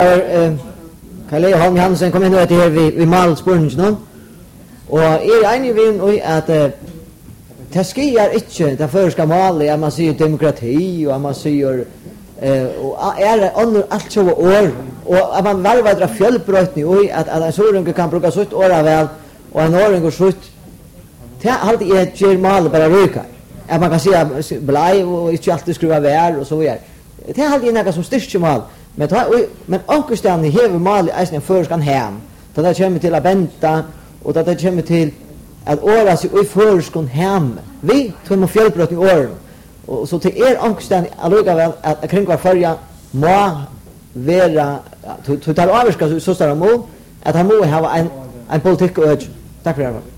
Kalle Holm Hansen kom in och det vi malspurning nu. Och är enig vi att det skiar inte det förska målet att man säger demokrati och man säger och är under allt så år och att man varvar dra fjällbrötning och att en sårunge kan bruka sitt åra väl och en åring går sitt. Det alltid är ett germal bara ryka. Att man kan säga blaj och inte alltid skruva vär och så vidare. Det är alltid något som styrker mal. Men onkustan hever mal i en förskan hem. Då det kommer till att vänta och då det kommer till att åra sig i förskan hem. Vi tar med fjällbrott i åren. Och så till onkustan alluga väl att kring var förja må vara total avska så står mål att han må ha en politik och tack för det.